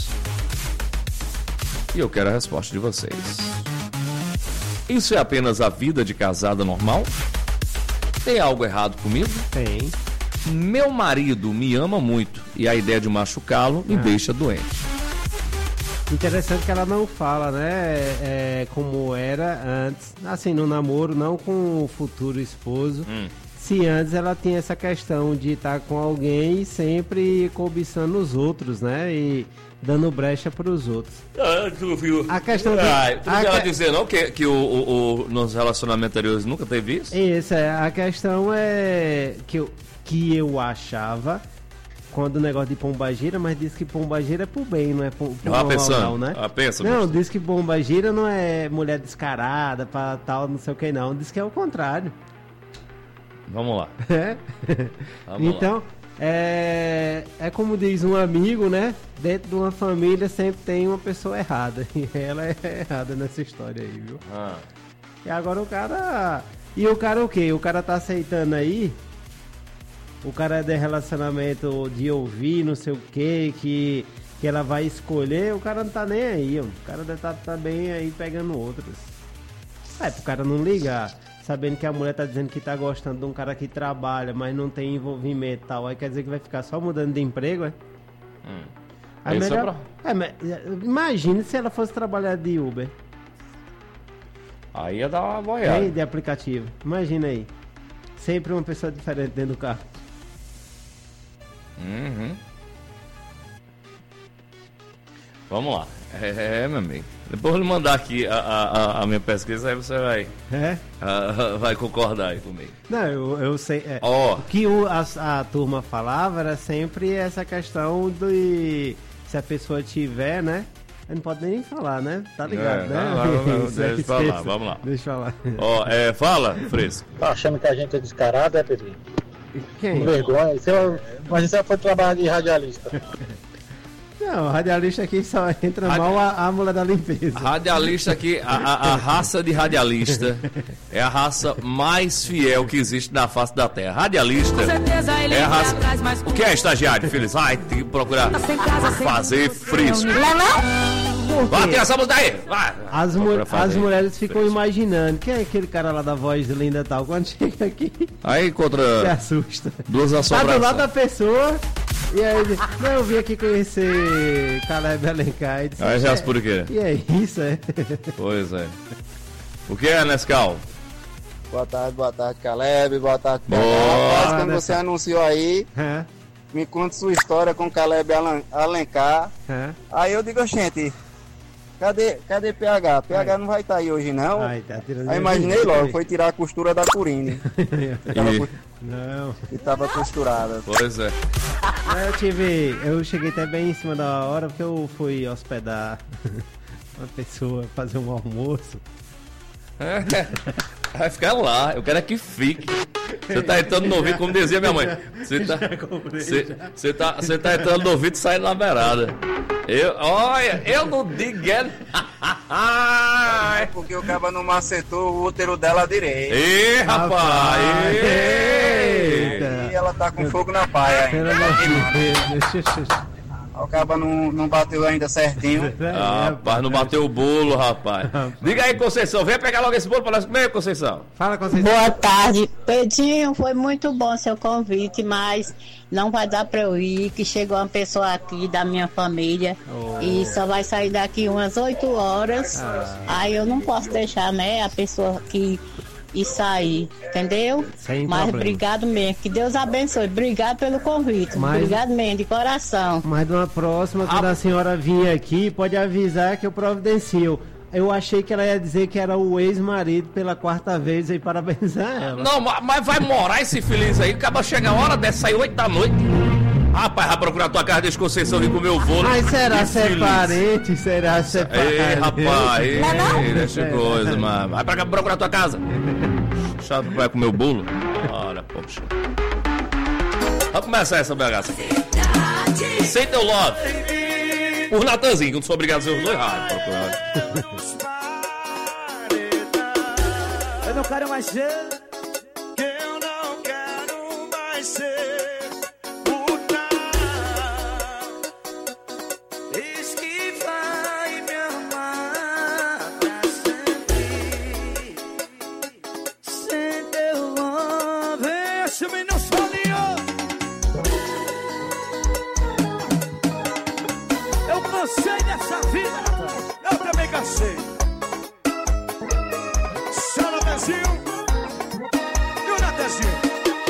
E eu quero a resposta de vocês. Isso é apenas a vida de casada normal? Tem algo errado comigo?
Tem.
Meu marido me ama muito e a ideia de machucá-lo me deixa doente.
Interessante que ela não fala, né? Como era antes, assim, no namoro, não com o futuro esposo. se antes ela tinha essa questão de estar com alguém e sempre cobiçando os outros, né? E dando brecha para os outros.
Tu viu?
A questão
tu não quer dizer não que nos relacionamentos anteriores nunca teve isso?
Isso, a questão é que eu achava quando o negócio de pombagira, mas diz que pombagira é pro bem, não é pro mal, não, né? Não, diz que pombagira não é mulher descarada pra tal, não sei o que não. Diz que é o contrário.
Vamos lá.
Então, é como diz um amigo, né? Dentro de uma família sempre tem uma pessoa errada. E ela é errada nessa história aí, viu? E agora o cara... E o cara o quê? O cara tá aceitando aí... O cara é de relacionamento de ouvir, não sei o que ela vai escolher, o cara não tá nem aí, ó. O cara deve tá bem aí pegando outros. Pro cara não ligar, sabendo que a mulher tá dizendo que tá gostando de um cara que trabalha, mas não tem envolvimento e tal, aí quer dizer que vai ficar só mudando de emprego, é? Imagina se ela fosse trabalhar de Uber.
Aí ia dar uma boiada.
De aplicativo, imagina aí. Sempre uma pessoa diferente dentro do carro.
Vamos lá. Meu amigo. Depois eu vou mandar aqui a minha pesquisa, aí você vai concordar aí comigo.
Não, eu sei. O que a turma falava era sempre essa questão de se a pessoa tiver, né? Não pode nem falar, né? Tá ligado, né?
Deixa eu falar, vamos lá.
Deixa eu falar.
Fala, Fresco.
Tá achando que a gente é descarado, Pedrinho?
Quem?
Vergonha. Mas você foi trabalhar de radialista.
Não, radialista aqui só entra mal a mulher da limpeza.
Radialista aqui, a raça de radialista é a raça mais fiel que existe na face da terra. Radialista é a raça... O que é estagiário, filhos? Vai, tem que procurar fazer frisco. Vai, tem essa música aí! Vai.
As mulheres ficam imaginando quem é aquele cara lá da voz linda e tal. Quando chega aqui,
aí encontra...
se assusta.
Duas assombrações.
Tá do lado da pessoa... E aí ele, não, eu vim aqui conhecer Caleb Alencar. E disse,
aí já por quê?
E é isso, é?
Pois é. O que é, Nescau?
Boa tarde, Caleb. Boa tarde, Caleb. Quando você anunciou aí, me conta sua história com Caleb Alencar. Aí eu digo, gente, cadê PH? PH não vai estar aí hoje, não. Aí imaginei logo, foi tirar a costura da Curine.
Não.
E tava costurada.
Pois é.
Eu cheguei até bem em cima da hora, porque eu fui hospedar uma pessoa, fazer um almoço.
Vai ficar lá, eu quero é que fique. Você tá entrando no ouvido, como dizia minha mãe. Você tá entrando no ouvido e saindo na beirada. Eu não digo.
É porque o cara não macetou o útero dela direito.
Ih, rapaz!
E ela tá com fogo na paia ainda. O cara não bateu ainda certinho.
Rapaz, não bateu o bolo, rapaz. Diga aí, Conceição, vem pegar logo esse bolo para nós comer, Conceição.
Fala, Conceição.
Boa tarde. Pedrinho, foi muito bom seu convite, mas não vai dar para eu ir, que chegou uma pessoa aqui da minha família e só vai sair daqui umas 8 horas. Aí eu não posso deixar, né, a pessoa que e sair, entendeu? Mas obrigado mesmo, que Deus abençoe, obrigado pelo convite, obrigado mesmo, de coração.
Mas numa próxima, quando a senhora vir aqui, pode avisar que eu providencio. Eu achei que ela ia dizer que era o ex-marido pela 4ª vez e parabenizar ela.
Não, mas vai morar esse feliz aí, acaba chega a hora dessa, sair 8 da noite. Rapaz, vai procurar tua casa de Conceição e comer o bolo.
Mas será ser parente? Será ser parente?
Ei, rapaz, deixa coisa, mano. Vai pra cá procurar tua casa. Chato que vai comer o bolo. Olha, poxa. Vamos começar essa bagaça aqui. Sem teu love. Por Natanzinho, que eu não sou obrigado a ser os dois rádios.
Eu não quero mais ser. Eu não quero mais ser. Cansei dessa vida, eu também cansei. Seu Natanzinho e o Natanzinho.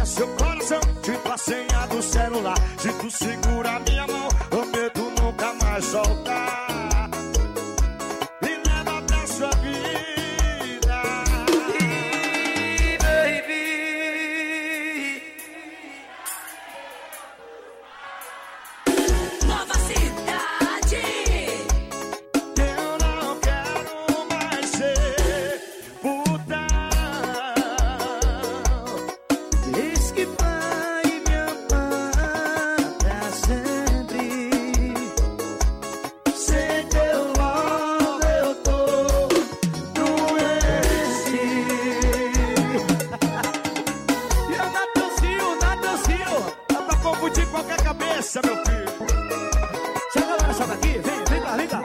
seu coração, te dou a senha do celular. Se tu segura minha mão, prometo nunca mais soltar. Me leva pra sua vida, baby.
Nova cidade.
Eu não quero mais ser putão. Diz que vai me amar pra sempre. Sem teu love eu tô doente. E eu Natanzinho, dá pra confundir qualquer cabeça, meu filho. Chega lá, sobe aqui, vem cá.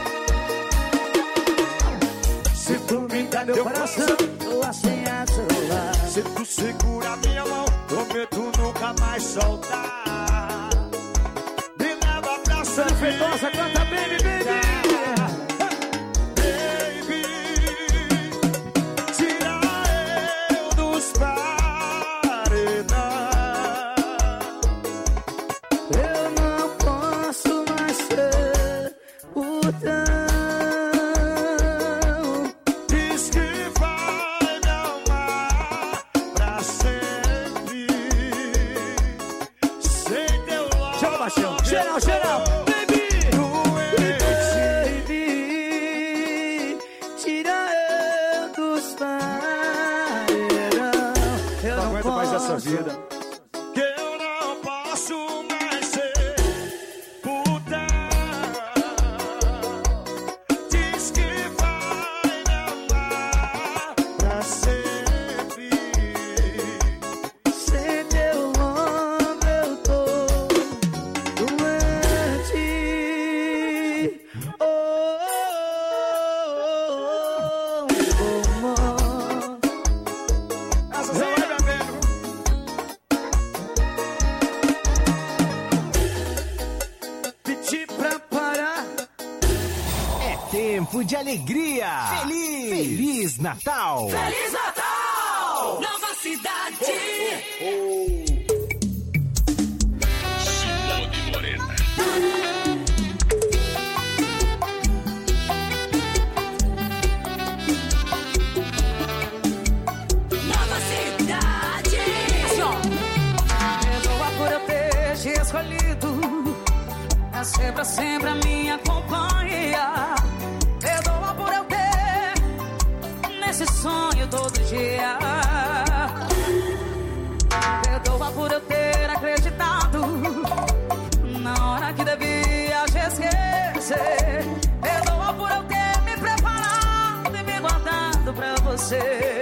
Se tu me dá meu coração, tô a senha do celular. Se tu segura minha mão, prometo nunca mais soltar. Me leva pra sua feitosa, canta baby, baby. Baby, tira eu dos paredão. Eu não posso mais ser putão. Diz que vai me amar pra sempre. Sem teu love. Chama, baixão. Geral. Baby, tira eu dos paredão. Eu não aguento mais essa vida. Que eu não posso mais ser putão. Diz que vai me amar pra sempre. Sem teu nome eu tô doente. Essa você vai bebendo. Pedi pra parar.
É tempo de alegria. Feliz Natal.
Feliz Natal! Nova cidade.
Simone Morena.
Nova cidade.
Perdoa por eu ter te escolhido. É sempre a minha companhia. Perdoa por eu ter nesse sonho todo dia. Perdoa por eu ter acreditado na hora que devia te esquecer. Perdoa por eu ter me preparado e me guardado pra você.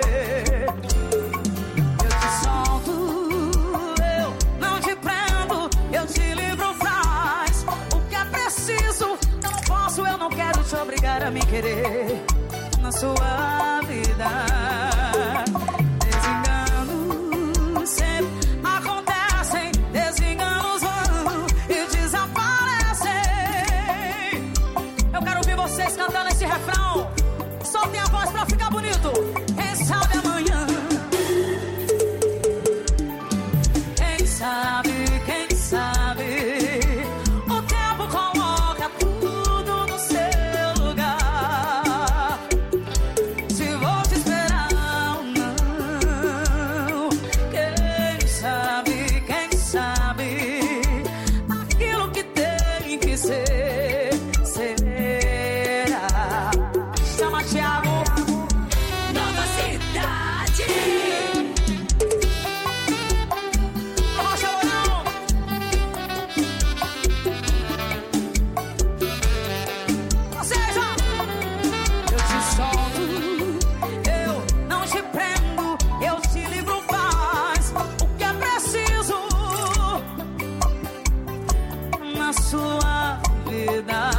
Eu te solto, eu não te prendo, eu te livro, faz o que é preciso. Eu não posso, eu não quero te obrigar a me querer na sua vida. Desenganos sempre acontecem, desenganos vão e desaparecem. Eu quero ouvir vocês cantando esse refrão. Soltem a voz pra ficar bonito. Quem sabe amanhã? Quem sabe? O tempo coloca tudo no seu lugar. Se vou te esperar ou não. Quem sabe? Aquilo que tem que ser, será. Chama Thiago.
Nova cidade.
Abaixa o olhão. Ou seja, eu te solto, eu não te prendo, eu te livro, faz o que é preciso na sua vida.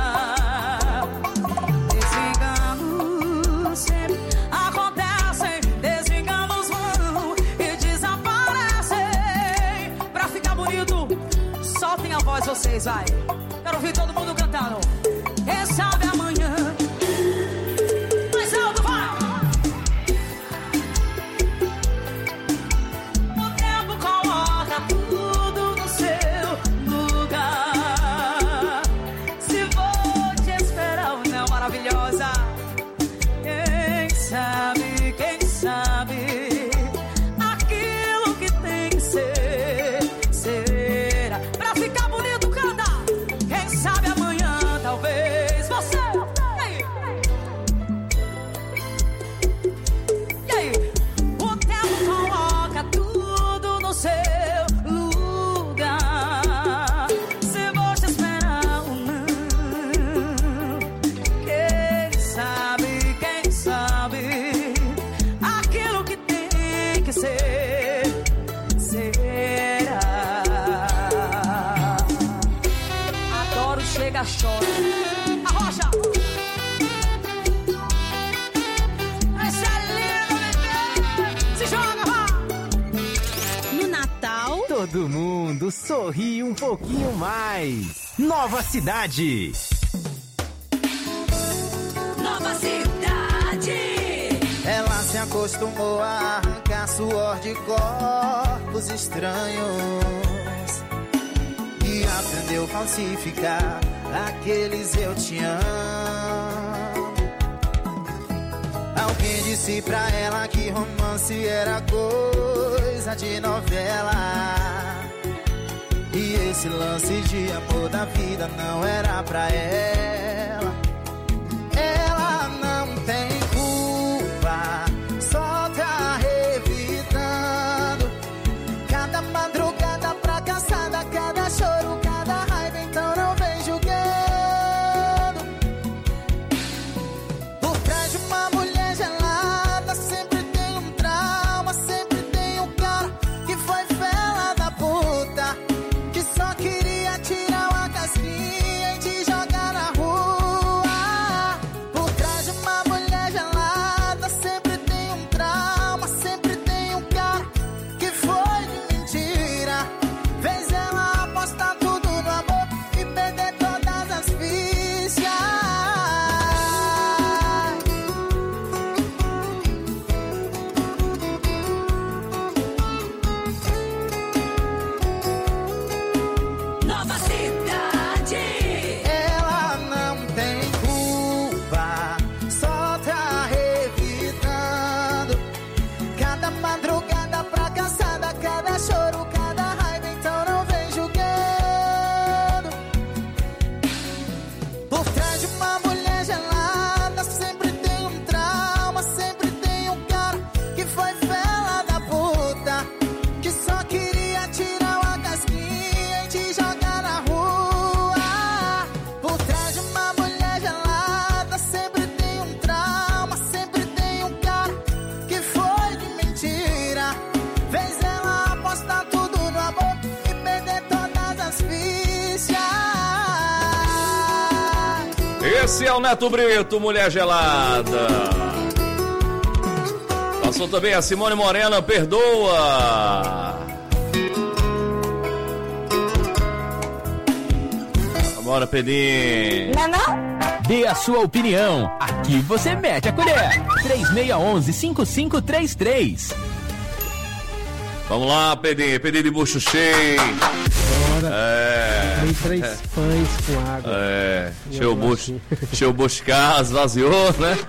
Desenganos sempre acontecem, desenganos vão e desaparecem. Pra ficar bonito, soltem a voz vocês, vai. Quero ouvir todo mundo cantando. Quem sabe amanhã? Mais alto, vai! O tempo
chora. Arrocha! Essa é linda, se joga, vá!
No Natal,
todo mundo sorri um pouquinho mais. Nova Cidade.
Nova Cidade.
Ela se acostumou a arrancar suor de corpos estranhos e aprendeu a falsificar aqueles eu te amo. Alguém disse pra ela que romance era coisa de novela, e esse lance de amor da vida não era pra ela. Ela não tem culpa, só tá evitando cada madrugada pra caçada, cada choro, cada raiva, então não vem julgando. Por trás de uma mulher gelada sempre tem um trauma, sempre tem um cara que foi fela da puta, que só queria tirar uma casquinha e te jogar na rua. Por trás de uma mulher gelada sempre tem um trauma, sempre tem um cara que foi de mentira, fez ela apostar tudo no amor e perder todas as fichas.
Nova Cidade.
Ela não tem culpa, só tá evitando cada madrugada pra caçada, cada choro, cada raiva, então não vem julgando. Por trás de uma mulher gelada sempre tem um trauma, sempre tem um cara que foi fela da puta, que só queria tirar uma casquinha e te jogar na rua. Por trás de uma mulher gelada sempre tem um trauma, sempre tem um cara que foi de mentira, fez ela apostar tudo no amor e perder todas as fichas.
Esse é o Neto Brito, Mulher Gelada. Passou também a Simone Morena, Perdoa. Bora, Pedrinho.
Dê a sua opinião. Aqui você mete a colher. 3611-5533.
Vamos lá, Pedrinho. Pedrinho de bucho cheio.
Bora. Tem 3 pães com água.
Encheu o bucho casa, vaziou, né?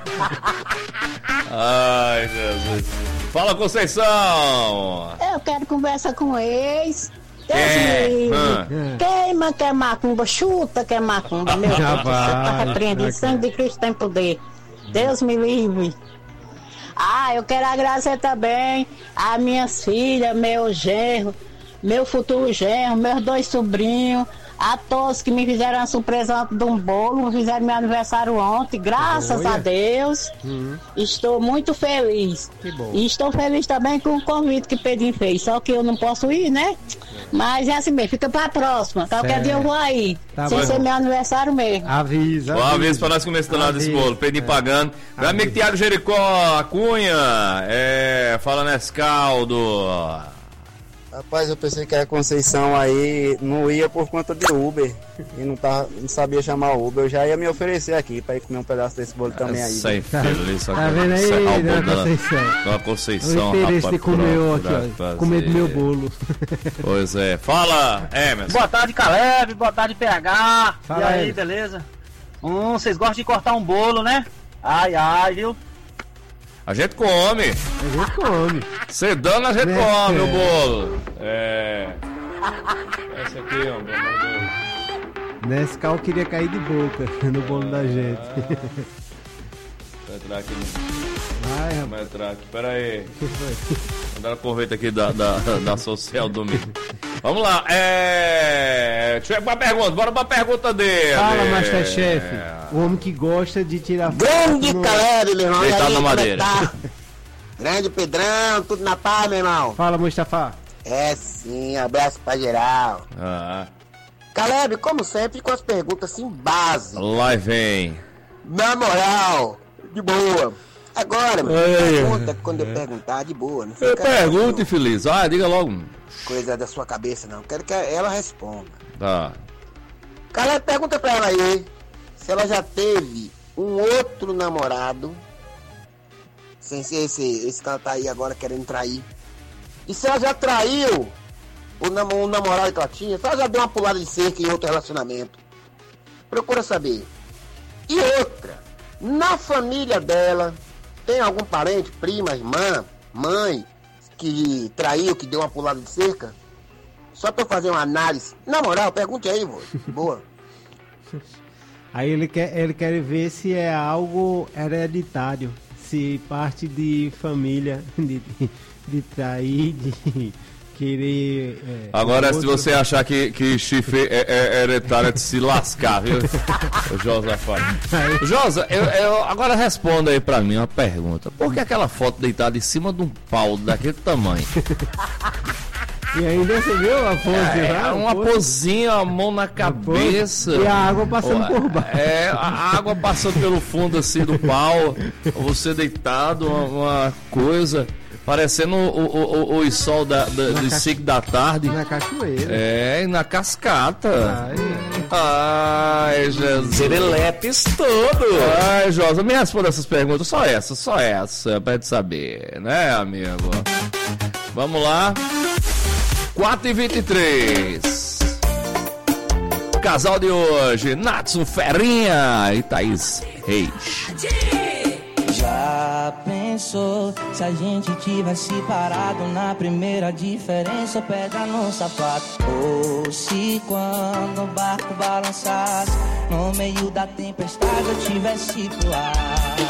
Ai, Jesus. Fala, Conceição.
Eu quero conversar com ex.
Quem?
Queima, quer macumba, chuta, quer macumba. Meu Deus, tá repreendido. Sangue de Cristo tem poder. Deus me livre. Eu quero agradecer também a minhas filhas, meu genro, meu futuro genro, meus 2 sobrinhos, a todos que me fizeram uma surpresa ontem de um bolo, fizeram meu aniversário ontem, graças a Deus. Estou muito feliz.
Que bom.
E estou feliz também com o convite que Pedrinho fez, só que eu não posso ir, né? Mas é assim mesmo, fica pra próxima. Qualquer dia eu vou aí, sem ser meu aniversário mesmo.
Avisa.
Avisa pra nós começar desse bolo. Pedrinho pagando. Meu amigo Tiago Jericó, Cunha, fala nesse caldo.
Rapaz, eu pensei que a Conceição aí não ia por conta de Uber e não sabia chamar o Uber. Eu já ia me oferecer aqui pra ir comer um pedaço desse bolo também aí.
Sai, filho, isso
Tá vendo aí,
Conceição?
Conceição, o interesse de comer comer do meu bolo.
Pois é. Fala, Emerson.
Boa tarde, Caleb. Boa tarde, PH.
Fala,
e aí,
Emerson.
beleza? Vocês gostam de cortar um bolo, né? Ai, viu?
A gente come. Sedando a gente come o bolo. Essa aqui, ó, meu Deus.
Nescau queria cair de boca no bolo da gente.
Vai entrar aqui.
Vai, rapaz.
Vai entrar aqui. Pera aí. Mandaram convite aqui da Social Domingo. Vamos lá. Deixa eu ver uma pergunta. Bora pra pergunta dele.
Fala, Masterchef. O homem que gosta de tirar foto.
Grande Caleb, meu irmão.
Deitado na madeira.
Grande Pedrão, tudo na paz, meu irmão.
Fala, Mustafa.
É sim, abraço pra geral. Caleb, como sempre, com as perguntas assim básicas.
Lá vem.
Na moral, de boa. Agora, meu, pergunta quando eu perguntar, de boa. Não
Eu pergunto, infeliz. Diga logo.
Coisa da sua cabeça, não. Quero que ela responda.
Tá.
Caleb, pergunta pra ela aí se ela já teve um outro namorado, sem ser esse que ela tá aí agora querendo trair. E se ela já traiu o namorado que ela tinha, se ela já deu uma pulada de cerca em outro relacionamento. Procura saber. E outra, na família dela, tem algum parente, prima, irmã, mãe, que traiu, que deu uma pulada de cerca? Só pra eu fazer uma análise. Na moral, pergunte aí, vô. Boa.
Aí ele quer ver se é algo hereditário, se parte de família, de trair, de querer...
Agora, se você achar que chifre é hereditário, é de se lascar, viu? O Josa fala. Josa, agora responda aí pra mim uma pergunta. Por que aquela foto deitada em cima de um pau daquele tamanho?
E ainda você viu a pose?
Uma posinha, a mão na cabeça.
E a água passando por baixo.
A água passando pelo fundo assim do pau. Você deitado, uma coisa... Parecendo o sol do 5 da tarde.
Na cachoeira.
Na cascata. Ai, Jesus. Serelepes todo. Ai, Josa, me responda essas perguntas. Só essa, pra gente saber, né, amigo? Vamos lá. 4h23. Casal de hoje, Natsu Ferrinha e Thaís Reis.
Já pensou se a gente tivesse parado na primeira diferença, pedra no sapato? Ou se quando o barco balançasse no meio da tempestade eu tivesse pro ar?